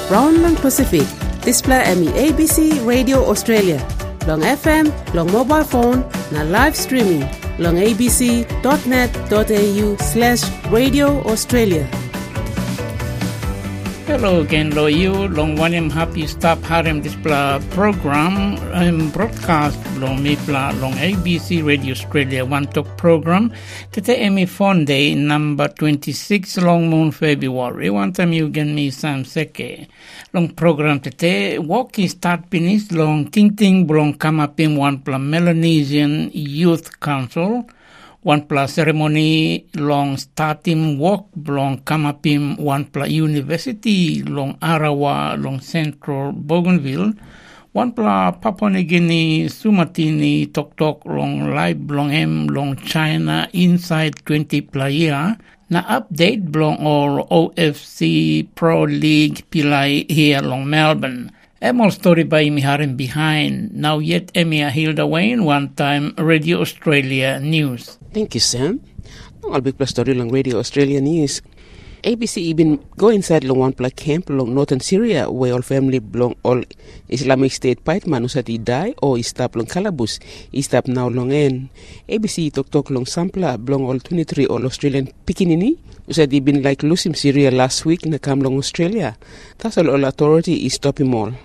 Brown lang Pacific, display emi ABC Radio Australia, long FM, long mobile phone, na live streaming, long abc.net.au/Radio Australia. Hello again, lo you long one happy stop harem display program broadcast long mipla long ABC Radio Australia one talk program today emi Fonday number 26 long moon February one time you get me some seke long program today walking start finish long ting long kamapim one pla Melanesian Youth Council one plus ceremony long starting walk long Kamapim one plus university long Arawa long central Bougainville one plus Papua New Guinea Sumatini Tok long live long M long China inside 20 playa na update long all OFC Pro League Pilai here long Melbourne. Emol story by Miharim behind. Now yet Emia Hilda Wayne, one time Radio Australia News. Thank you, Sam. I'll be plus story long Radio Australia News. ABC even go inside long one plak camp long northern Syria where all family belong all Islamic State Pightman usati die or istap long Kalabus istap now long en. ABC talk long sampler belong all 23 all Australian Pikinini usati been like losing Syria last week na come long Australia. That's all authority is stopping all.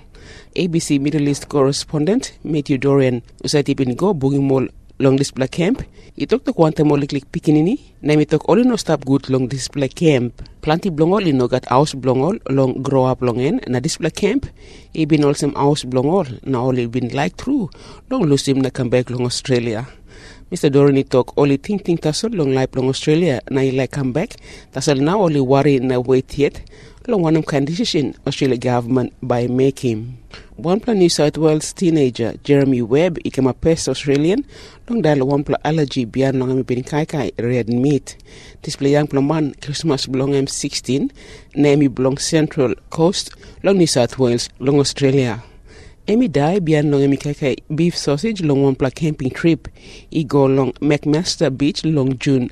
ABC Middle East correspondent Matthew Dorian usati been go booking mall long display camp. Itok to kwanta mo liklik Pikinini na mitok all no stop good long display camp. Planti blongol ino gat house blongol long grow up longen na display camp. Ibin all some house blongol na all been like through long lusim na come back long Australia. Mr. Dorani talk only think tasol long life long Australia na like come back. Tasol now only worry na wait yet. Long one kind decision Australia government by making. One plan New South Wales teenager Jeremy Webb became a pest Australian long dahil one plan allergy beyond long ami kai red meat. Display young plan man Christmas belong M16 name belong Central Coast long New South Wales long Australia. Emi die beyond long ami kai beef sausage long one plan camping trip. He go long McMaster Beach long June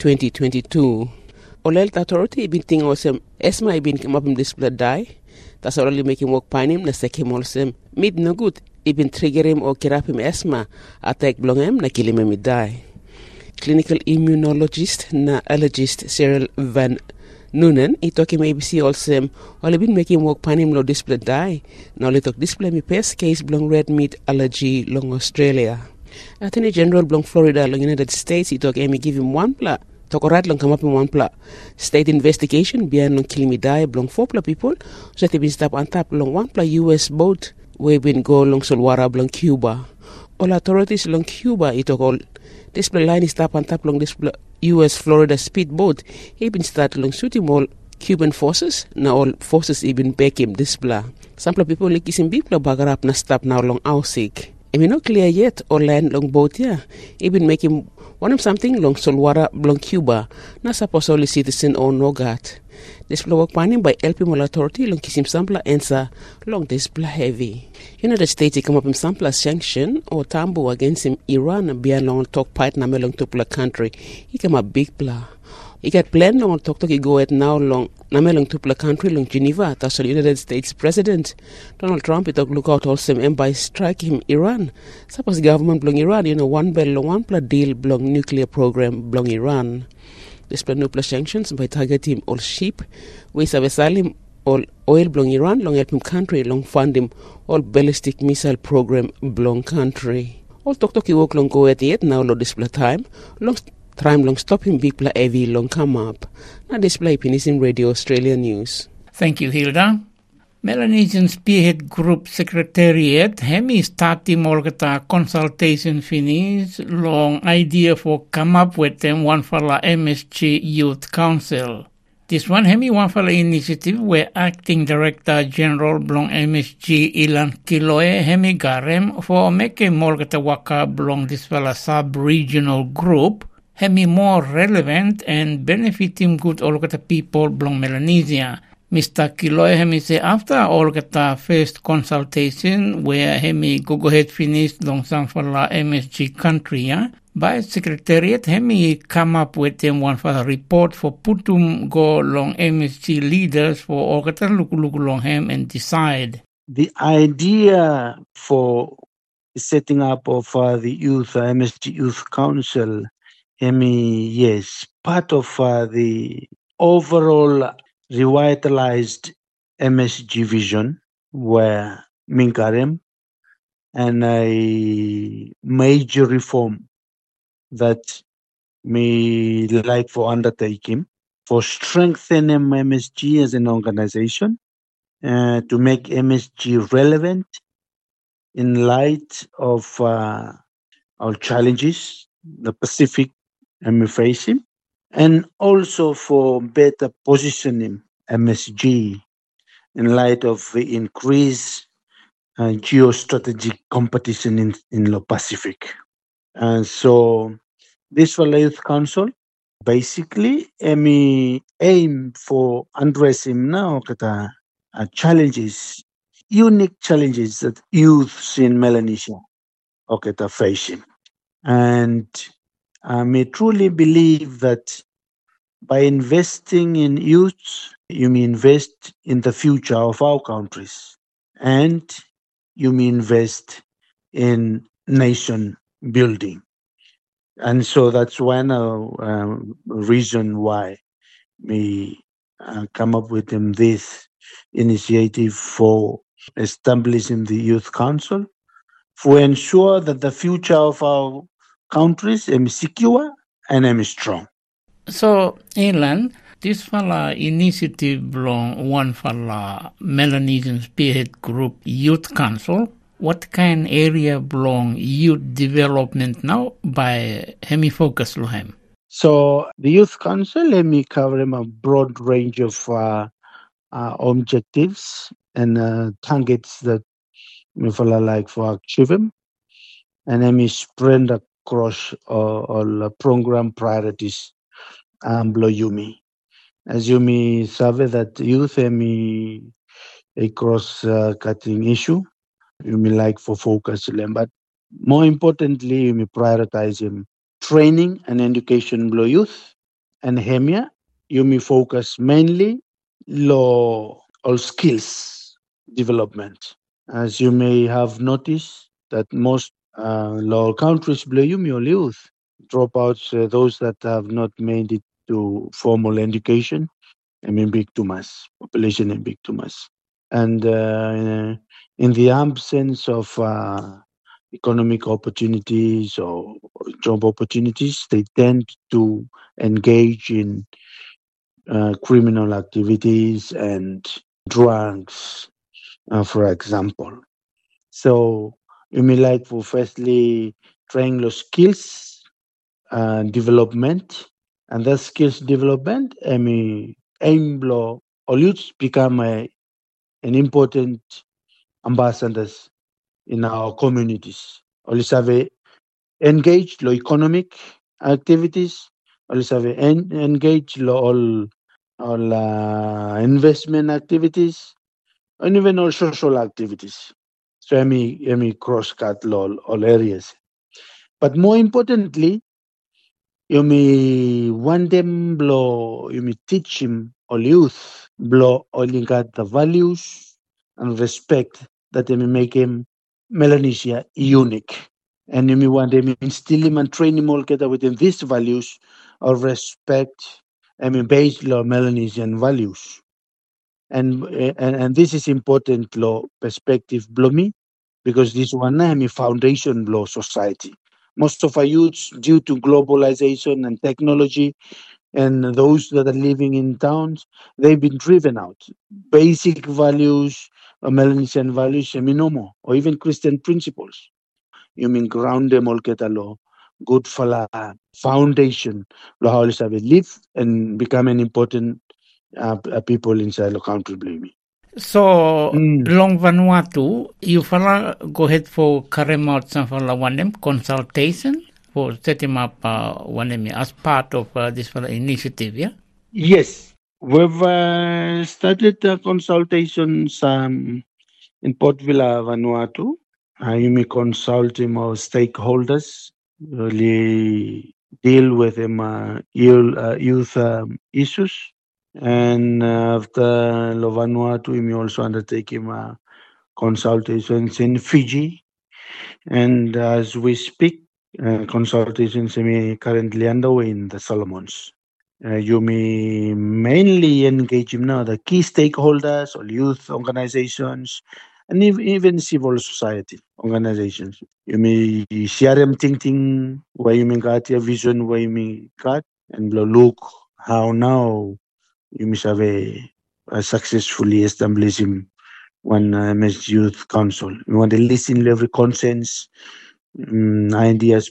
2022. Olel authority been thing awesome Esma been come up in display die. That's already making work pine him na seke molsem mid no good even trigger him or kirap him asthma attack blong him na kill him mid die. Clinical immunologist na allergist Cyril Van Noonan he talk him ABC also all been making work pine him lo display die now let talk display me pest case blong red meat allergy long Australia. Attorney General blong Florida long United States he talk Amy give him one pla Tokorat long come up in one pla state investigation beyond long killing me die belong 4 pla people so they been stop on top long one pla US boat we been go long Solwara long Cuba. All authorities long Cuba it all display line is stop on top long display US Florida speedboat he been start long shooting all Cuban forces now all forces even back him display. Some people like isim people bagarap na stop now long Ausik. I mean not clear yet or land long boat yeah even making one of something long Solwara long Cuba na supposedly citizen or no gat. This work planning by LP Mall Authority long kisim sampler answer long display heavy. United States come up in sampler sanction or tambo against him Iran beyond long talk part na melong tupla country. He come a big blah. He got planned long talk he go at now long namelong tupla country long Geneva. That's the United States President Donald Trump. He talk look out also and by strike him Iran. Suppose government belong Iran. You know one bell long one pla deal belong nuclear program belong Iran. This plan nuclear sanctions by targeting all ship. We service him all oil belong Iran long help him country long fund him all ballistic missile program belong country. All talk he work long go at yet now lo display time long. Time long stopping big pla heavy long come up. Now display Pinisim Radio Australia News. Thank you, Hilda. Melanesian Spearhead Group Secretariat hemi starting morgata consultation finish long idea for come up with them one for la MSG Youth Council. This one hemi one for la initiative where acting director general belong MSG Ilan Kiloe hemi garem for make a morgata waka belong this fella sub-regional group hemi more relevant and benefiting good all the people belong Melanesia. Mr. Kiloe hemi say after all the first consultation where hemi go ahead finish long sang for la MSG country, yeah? By Secretariat, hemi come up with them one for the report for putum go long MSG leaders for all the look long him and decide. The idea for setting up of the youth MSG Youth Council, yes, part of the overall revitalized MSG vision where Minkarem and a major reform that me like for undertaking for strengthening MSG as an organization, to make MSG relevant in light of our challenges, the Pacific we're facing, and also for better positioning MSG in light of the increased geostrategic competition in the Pacific. And so this for Youth Council basically aim for addressing now challenges, unique challenges that youths in Melanesia are facing. And I may truly believe that by investing in youth, you may invest in the future of our countries, and you may invest in nation building. And so that's one reason why we come up with this initiative for establishing the Youth Council to ensure that the future of our countries is secure and is strong. So, Elan, this fella initiative belong one fella Melanesian Spearhead Group Youth Council. What kind area belong youth development now by hemi focus lohem? So the Youth Council hemi cover a broad range of objectives and targets that we fella like for achieving, and hemi spread across all program priorities below Yumi. As Yumi survey that youth hemi a cross-cutting issue. You may like for focus, but more importantly, you may prioritize training and education below youth, and HEMIA, you may focus mainly on skills development. As you may have noticed that most low countries below youth dropouts, those that have not made it to formal education, big too much, population and big too much. And in the absence of economic opportunities or job opportunities, they tend to engage in criminal activities and drugs, for example. So you may like for firstly triangular skills development, and that skills development aim or youths become an important ambassadors in our communities. Also have engaged in economic activities, also have engaged in all investment activities, and even all social activities. So I cross-cut all areas. But more importantly, you may want them you may teach them all youth all got the values and respect that they may make him Melanesia unique. And you may want them instill him and train him all together within these values of respect based on Melanesian values. And this is important law perspective below me, because this one is foundation law society. Most of our youths, due to globalization and technology, and those that are living in towns, they've been driven out. Basic values, Melanesian values, no more, or even Christian principles. You mean ground them all get a law, good for foundation, how they live and become an important people inside the country, believe me. So, long Vanuatu, you fella go ahead for carry out some fella one them consultation for setting up one as part of this fella initiative, yeah? Yes, We've started consultations in Port Vila, Vanuatu. You may consult our stakeholders, really deal with youth issues. And after Vanuatu, we may also undertake consultations in Fiji. And as we speak, consultations are currently underway in the Solomons. You may mainly engage the key stakeholders or youth organizations and even civil society organizations. You may share them thinking where you may got your vision, where you may got, and look how now you must have a successfully establishing one MS Youth Council. We want to listen to every consensus, ideas,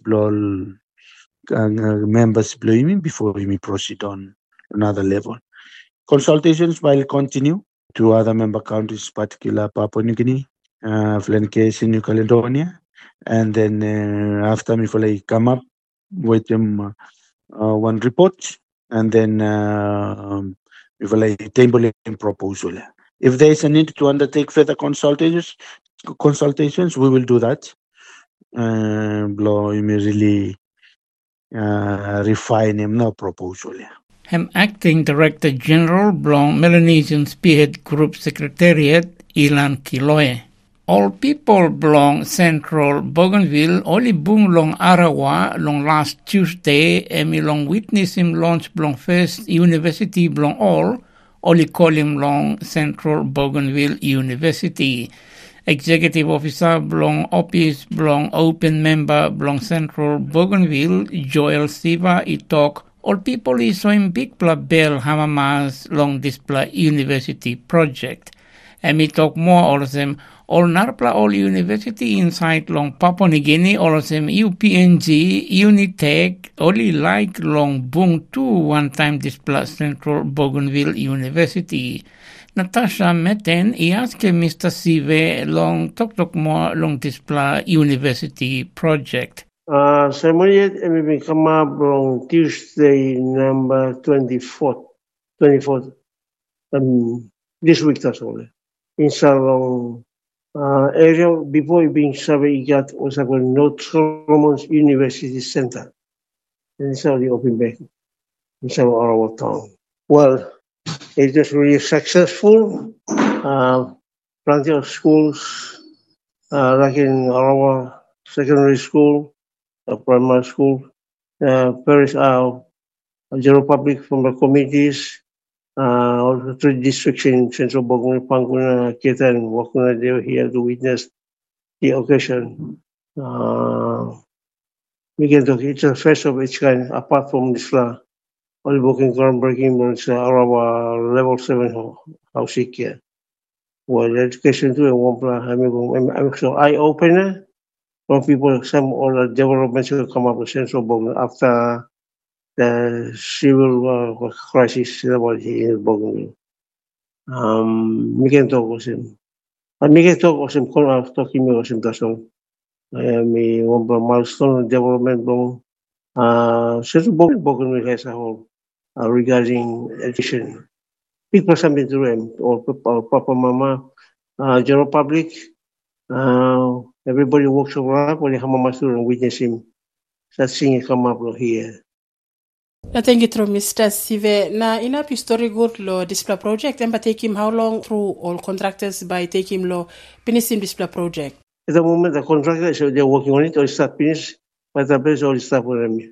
members before we proceed on another level. Consultations will continue to other member countries, particularly Papua New Guinea, Flanakesh, New Caledonia, and then after we come up with them one report, and then we will table a proposal. If there is a need to undertake further consultations, we will do that. Really refine him no proposal. I'm Acting Director General Blong Melanesian Spearhead Group Secretariat Ilan Kiloe. All people belong Central Bougainville only bung long Arawa long last Tuesday emi long witness him launch belong first university belong all only call him long Central Bougainville University. Executive Officer belong Office belong Open Member belong Central Bougainville Joel Siva talk all people is so in big bell hamamas long display university project. And we talk more all of them all Narpla all university inside long Papua New Guinea all of them UPNG Unitec only like long bung to one time display Central Bougainville University. Natasha Meten asked Mr. Sive long talk more long display university project. Ceremony will come up on Tuesday, number 24th, this week that's all. In Salon area before being surveyed, got was a North Solomons University Center. And it's already open back in our town. Well, it was really successful. Plenty of schools, like in our secondary school, primary school, various general public from the communities, also 3 districts in Central Bougainville, Panguna, Kita, and Wakuna, they were here to witness the occasion. We can talk, it's a first of its kind, apart from this all booking groundbreaking was our level 7 housing care. Well, education too, I'm so eye-opener for people, some all the developments will come up with Central Bougainville after the civil crisis that was here in Bougainville. We can talk with him. And we can talk with him, talking with him, that's all. One milestone development, Central Bougainville has a whole regarding education. People something to them, or Papa, Mama, general public, everybody works over when they have Mama student witness him. That thing come up here. Thank you, Mr. Sive. Na ina story good lo display project. And take him how long through all contractors by taking him lo finish him display project. At the moment, the contractors they're working on it or start finish, but the place all start for them.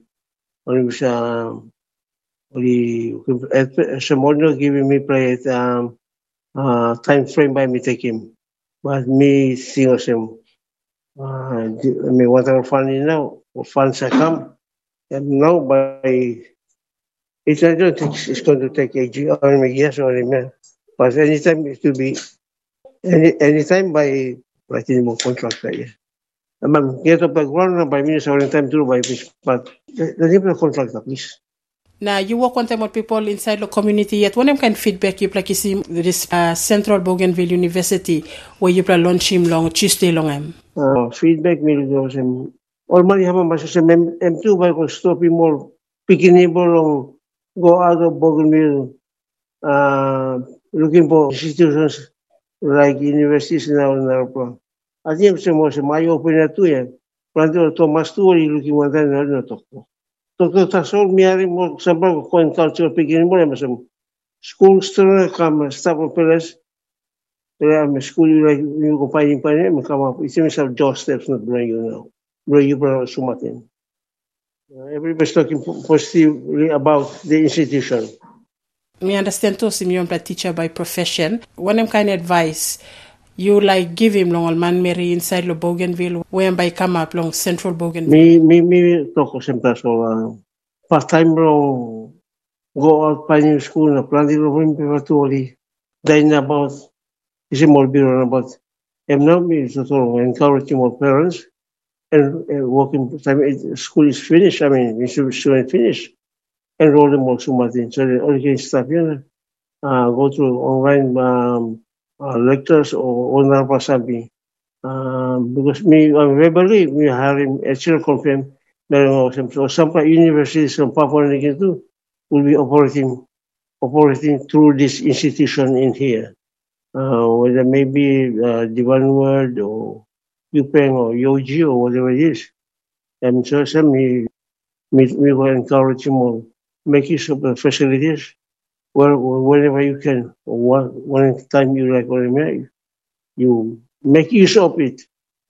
Only giving me play time frame by me take him, but me seeing him. Me whatever fund now, funds come, and now by. I don't think it's going to take a years or a month. But anytime it will be anytime by writing more contract. Get up background by minutes or time to by this. But the name of the contract, please. Now you work on time with people inside the community yet. What kind of feedback you play this Central Bougainville University where you play launch him long Tuesday long feedback me goes him. All money have a message M2 by stop him more picking able long. Go out of Bougainville looking for institutions like universities now in Narapla. I think mo sa may open na to yan. Planto to mas to looking one time na to. To tasol miyari mo sa bago ko ang culture pigin mo na masam. School store come stop operas. Kaya ang school like yung ko pa niya come up. It's a doorsteps not bring you now. Bring you para sumatin. Everybody's talking positively about the institution. Me understand too, Simeon, a teacher by profession. When I'm kind of advice, you like give him long man Mary inside lo Bougainville, when by come up long Central Bougainville. Me talk sempre so part-time long go out pioneer school na plan di lo rin prematurely. Dahil about is more biro about. I'm not me so encouraging more parents and working time school is finished. I mean, student finished. Enroll them also Martin. So the only stuff here, go through online lectures or online something. Because I'm verbally we having actual confirm so some universities from Papua New Guinea will be operating through this institution in here. Whether maybe Divan World or UPenn or Yoji or whatever it is. And so some we will encourage more. Make use of the facilities whenever you can. One time you like you make use of it.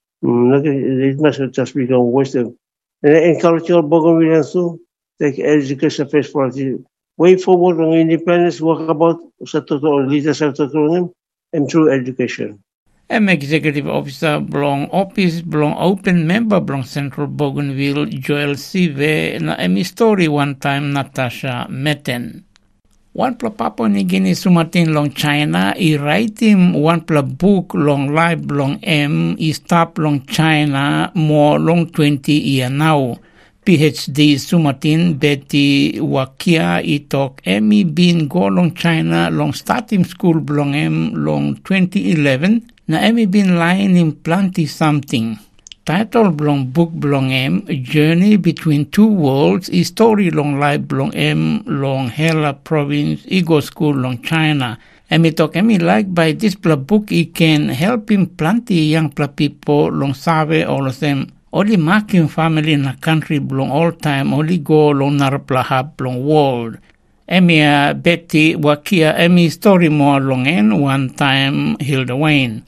It must just become wisdom. And encourage your Bougainvilleans to take education first priority. Way forward on independence, work about sa total leadership and through education. I'm Executive Officer belong Office belong Open Member belong Central Bougainville Joel Sive na emi story one time Natasha Meten. One pla Papua New Guinea sumatin long China I write him one pla book long live long I stop long China more long 20 year now. PhD sumatin Betty Wakia I talk emi bin go long China long starting school belong long 2011 na emi bin lying in plenty something. Title belong book belong A Journey Between Two Worlds, a story long life belong long Hela province, Ego school long China. Emi talk emi like by this book it can help him plenty young people long save all of them. Only marking family in a country belong all time, only go long Narapla hub belong world. Emi Betty Wakia emi story more long one time Hilda Wayne.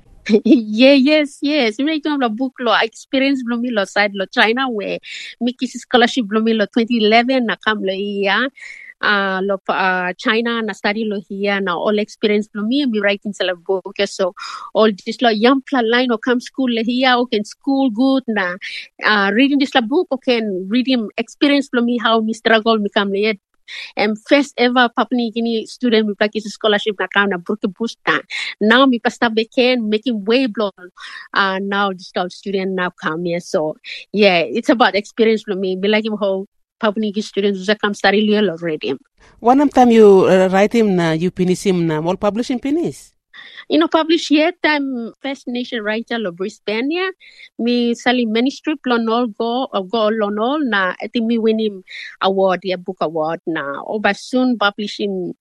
Yes. Right now, the book law experience blomi lo side lo China where Mickey scholarship blomi lo 2011 na kam lo iya. Lo China na study lo here na all experience blomi me writing sala book so all this lo young plan line or come school lo here okay school good na reading this la book okay reading experience blomi how me struggle me come lo first ever Papua New Guinea student with practice scholarship na kam na Brooke Busta. Now me pasta beken making way blown. Now this student now come here. So yeah, it's about experience for me. Be like him how Papua New Guinea students who come study real already. One time you write him na you finish him na all publishing finish. Publish yet I'm First Nation writer lo Brisbane. Me sali manuscript lo nol go lo nol na I think me win him award book award na over soon publishing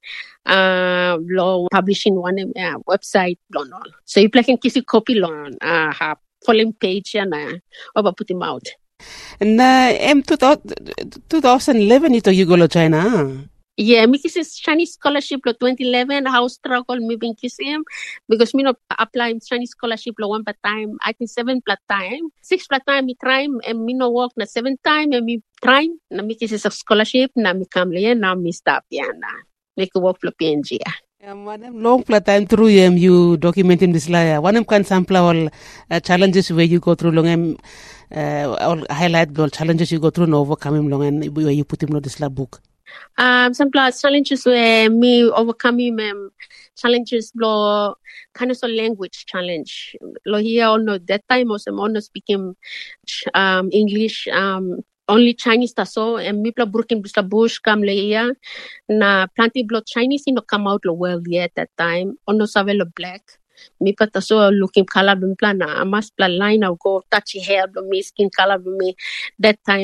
lo publishing one website lo nol. So you can kisi copy lo have following page na over put him out. Na 2011 ito you go to China. Yeah, me kiss Chinese scholarship lo 2011. How struggle me being kiss him because me not apply Chinese scholarship lo one per time. I think 7 plus time, 6 plus time me try and me no work na 7 time and me try na me kiss a scholarship na me come le na me stop ya na make work for PNG. One long time through you documenting this layer. One can sample all challenges where you go through long all highlight the challenges you go through and overcome him long and where you put him on this book. Some challenges were me overcoming challenges lo kind of language challenge. Lo here all know that time was I'm speaking English only Chinese taso and me pla burking bisla bush kam leia na plenty blood Chinese no come out lo world yet that time ono save lo black me pata so looking color bim plan na amas pla line of go touchy hair me skin color me that time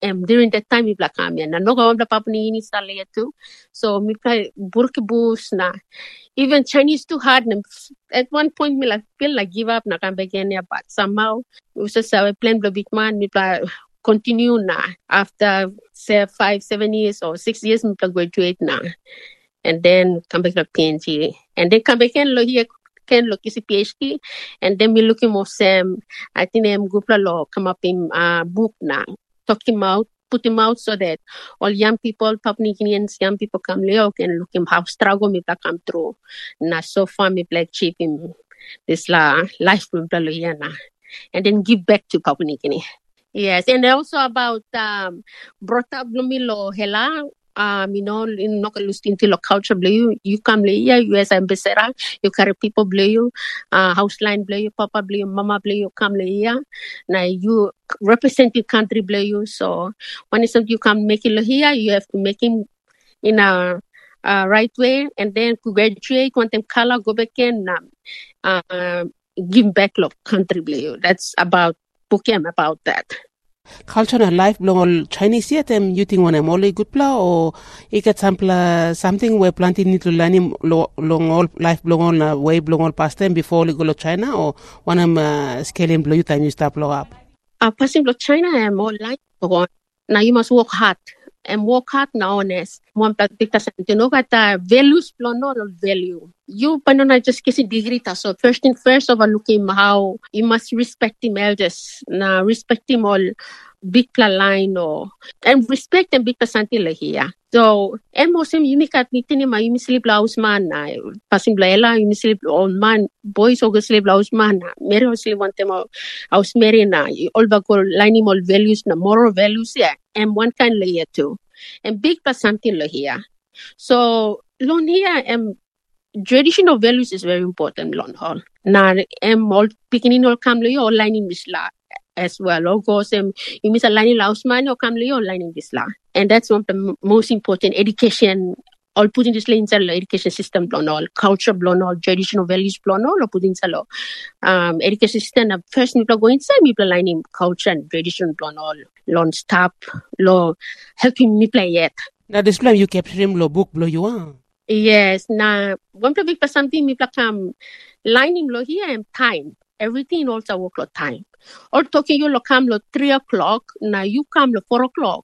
during that time, we play kami na no gawin Papua New Guinea sa layer too. So we play burkibus na. Even Chinese too hard. At one point, we feel like give up na kami Kenya, but somehow we just plan the big man. We play continue na after say 5-7 years or 6 years. We play graduate na, and then come back to PNG, and then come back and here. Can look is a PhD, and then we looking more Sam. I think Gupla law come up in book now, talk him out, put him out so that all young people, Papua New Guineans, young people come leo can look him how struggle me come through. Na so far me black cheap him this life from Paloyana, and then give back to Papua New Guinea. Yes, and also about brought up Lumilo Hela. In Nokalust into the culture blue, you come here, US ambassador, you carry people blue, house line blue, papa blue, mama blue, come here. Now you represent your country blue, so when it's you come make it here, you have to make him in a right way, and then to graduate, want them color, go back and give back love country blue. That's about Pukem about that. Cultural life belong Chinese yet you think when I'm only good pla or it get something where planting need to learn long all life belong on way belong all past time before we go to China or when I'm scaling blue time you start blow up. Passing to China I'm more like now you must work hard and work hard now honest. One big you know that values no value. You not just get a degree so first thing first of all looking how you must respect him elders. Now respect him all big line or and respect and big percentile here. So and most of you make at meeting my you sleep house man passing bla you sleep old man boys or sleep house man Mary sleep want them house Mary na all go lining all values na moral values yeah and one kind layer too and big percentile here. So long here traditional values is very important long haul. Now all beginning all come all lining this la as well. Of course, you miss a line house man or come or lining this la. And that's one of the most important education. All putting this in the education system, blown all culture, blown all traditional values, blown all, or putting the education system. First, people go inside, people lining culture and tradition, blown all, long stop, law helping me play yet. Now, this time you capture him, law book, blow you on. Yes, now one big something me come lining law here and time. Everything also work lot time. Or talking you come 3 o'clock, now you come 4 o'clock.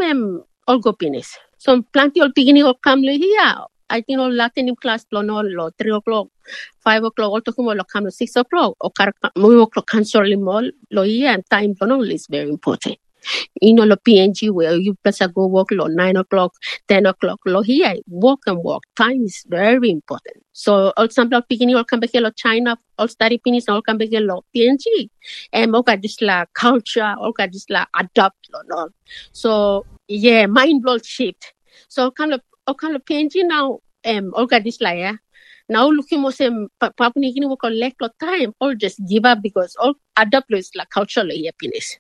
All go finish. So plenty of beginning of come here. I think all Latin class plan all 3 o'clock, 5 o'clock, all talking about come 6 o'clock, or we work canceling all here and time plan all is very important. In all the PNG where you plus go work 9 o'clock, 10 o'clock, here, walk and walk. Time is very important. So, all example, beginning all come back to China, all study finish, all come back to PNG. And all got this culture, all got this adopt, all. So, yeah, mind blow shift. So, kind of PNG now, all got this now looking more some Papua New Guinea work on lack of time, or just give up because all adopt is cultural happiness.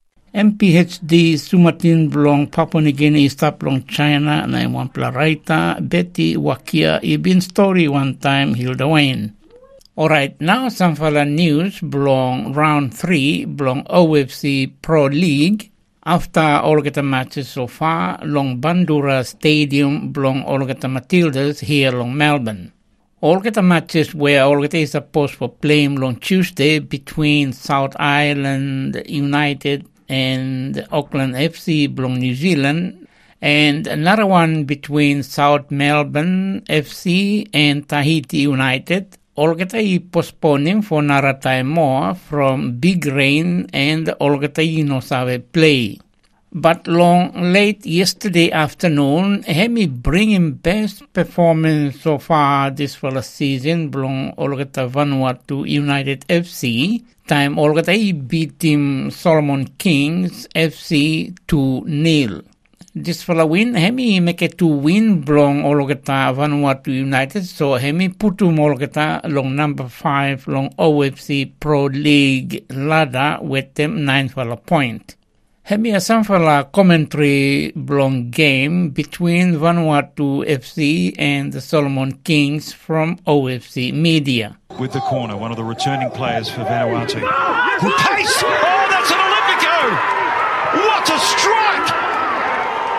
MPHD Sumatin belong Papua New Guinea stop belong China na one plaraita Betty Wakia ibin story one time Hilda Wayne. Alright, now some fala news belong round 3 belong OFC Pro League. After all the matches so far, long Bandura Stadium belong all the Matildas here long Melbourne. All the matches where all is supposed for playing on Tuesday between South Island United and Auckland FC belong New Zealand, and another one between South Melbourne FC and Tahiti United. All get postponing for another time more from big rain and all get no save play. But late yesterday afternoon, Hemi bringing best performance so far this for the season belong all get Vanuatu United FC. Time Olgatai beat Team Solomon Kings FC 2-0. This for the win, Hemi make it to win belong Olgata Vanuatu United, so Hemi putu Olgata long number 5 long OFC Pro League ladder with them 9 for a point. Hemi a some for a commentary belong game between Vanuatu FC and the Solomon Kings from OFC Media. With the corner, one of the returning players for Vanuatu. Good pace! Oh, that's an Olympico! What a strike!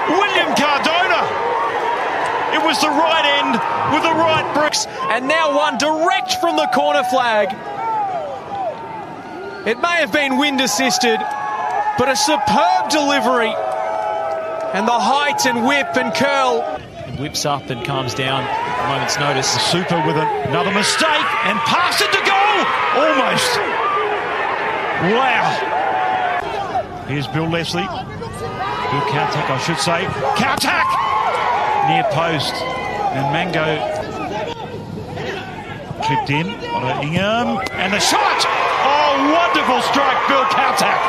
William Cardona. It was the right end with the right bricks. And now one direct from the corner flag. It may have been wind assisted, but a superb delivery. And the height and whip and curl. It whips up and calms down at a moment's notice. Super with another mistake and passed it to goal. Almost. Wow. Here's Bill Leslie. Bill Kautak, I should say. Kautak! Near post. And Mango clipped in. Ingham. And the shot! Oh, wonderful strike, Bill Kautak.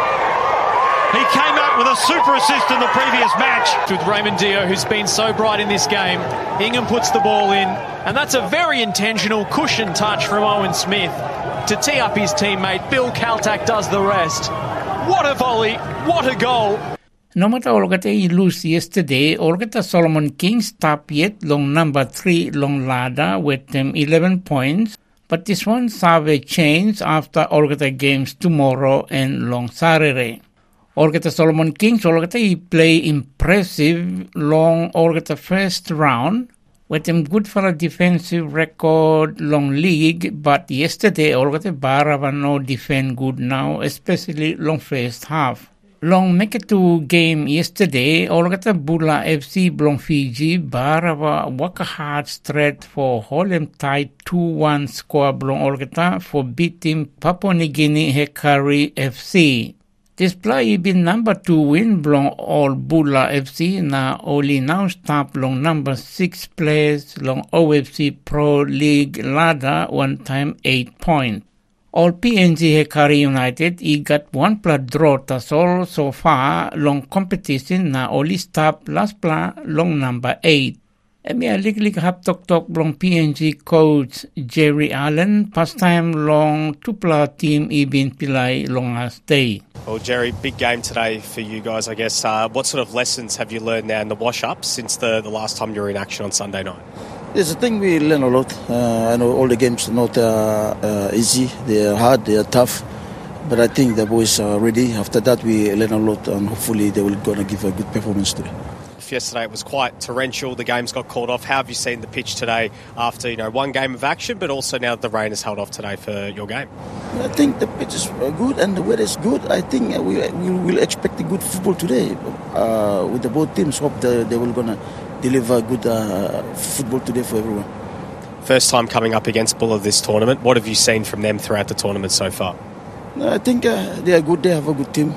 He came up with a super assist in the previous match. With Raymond Dio, who's been so bright in this game. Ingham puts the ball in. And that's a very intentional cushion touch from Owen Smith to tee up his teammate. Bill Kautak does the rest. What a volley. What a goal. No matter Olgata lose yesterday, Olgata Solomon Kings top yet long number 3 long ladder with 11 points. But this one survey change after Olgata games tomorrow and long Saturday. Olgata Solomon Kings, Olgata play impressive long Olgata first round with them good for a defensive record long league, but yesterday Olgata Barava no defend good now, especially long first half. Long make it to game yesterday, Olgata Bula FC Blong Fiji Barava work a hard stretch for Holem tied 2-1 score Blong Olgata for beating Papua New Guinea Hekari FC. This play been number 2 win Blong All Bula FC na only now stop long number 6 players long OFC Pro League ladder one time 8 points. All PNG Hekari United got 1+ draw tasol so far long competition na only stop last pla long number 8. Emi aliklik hap tok long PNG coach Jerry Allen past time long 2+ team ibin pilay long last day. Well, Jerry, big game today for you guys, I guess. What sort of lessons have you learned now in the wash-up since the last time you were in action on Sunday night? Yes, I think we learn a lot. I know all the games are not easy. They are hard, they are tough. But I think the boys are ready. After that, we learn a lot, and hopefully they will gonna give a good performance today. Yesterday it was quite torrential. The games got called off. How have you seen the pitch today after one game of action, but also now that the rain has held off today for your game? I think the pitch is good and the weather is good. I think we will expect a good football today. With the both teams, hope they will gonna deliver good football today for everyone. First time coming up against Bulla this tournament. What have you seen from them throughout the tournament so far? I think they are good. They have a good team.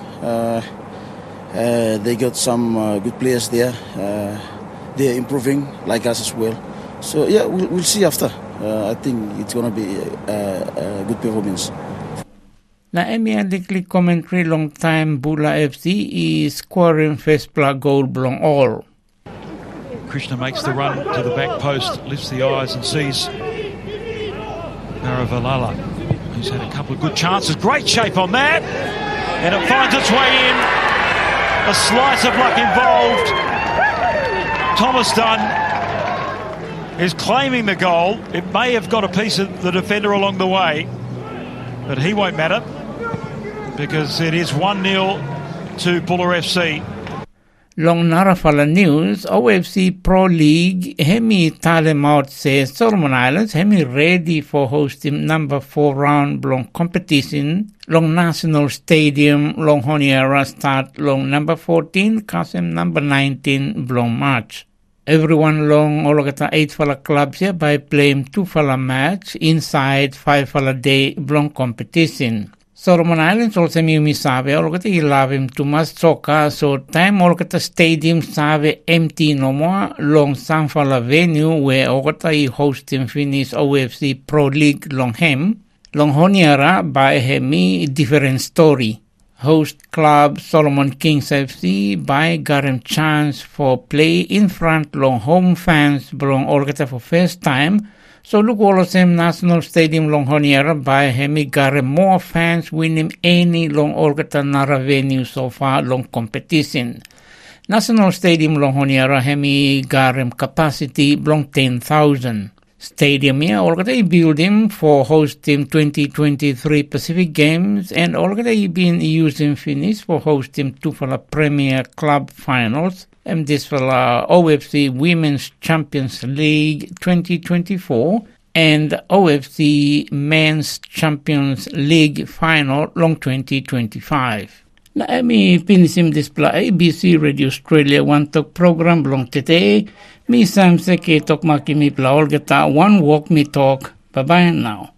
They got some good players there. They are improving like us as well. So yeah, we'll see after. I think it's gonna be a good performance. Na immediately commentary long time Bula FC is scoring first goal belong all. Krishna makes the run to the back post, lifts the eyes and sees Naravalala, who's had a couple of good chances. Great shape on that, and it finds its way in. A slice of luck involved. Thomas Dunn is claiming the goal. It may have got a piece of the defender along the way, but he won't matter because it is 1-0 to Bulla FC. Long Narafala News, OFC Pro League, Hemi Talemaut says Solomon Islands, Hemi ready for hosting number 4 round long competition, long National Stadium, long Honiara start, long number 14, Kasem number 19, long March. Everyone long Ologata 8 fala clubs here by playing 2 fala match inside 5 fala day long competition. Solomon Islands also mi sabe Ologata ilavim too much soccer, so time Ologata stadium sabe empty no more long San fala venue where Ologata I hosting finish OFC Pro League long hem. Long Honiara by Hemi different story. Host club Solomon Kings FC by Garem chance for play in front long home fans belong Olgata for first time. So look all of them National Stadium long Honiara by Hemi Garem more fans winning any long Olgata Nara venue so far long competition. National Stadium long Honiara Hemi Garem capacity long 10,000. Stadium here already built him for hosting 2023 Pacific Games and already been using Finnish for hosting two for the Premier Club Finals and this for the OFC Women's Champions League 2024 and OFC Men's Champions League Final long 2025. Na mi pinisim display ABC Radio Australia one talk program long today. Mi samse ke tok makimi plaol geta one walk me talk. Bye bye now.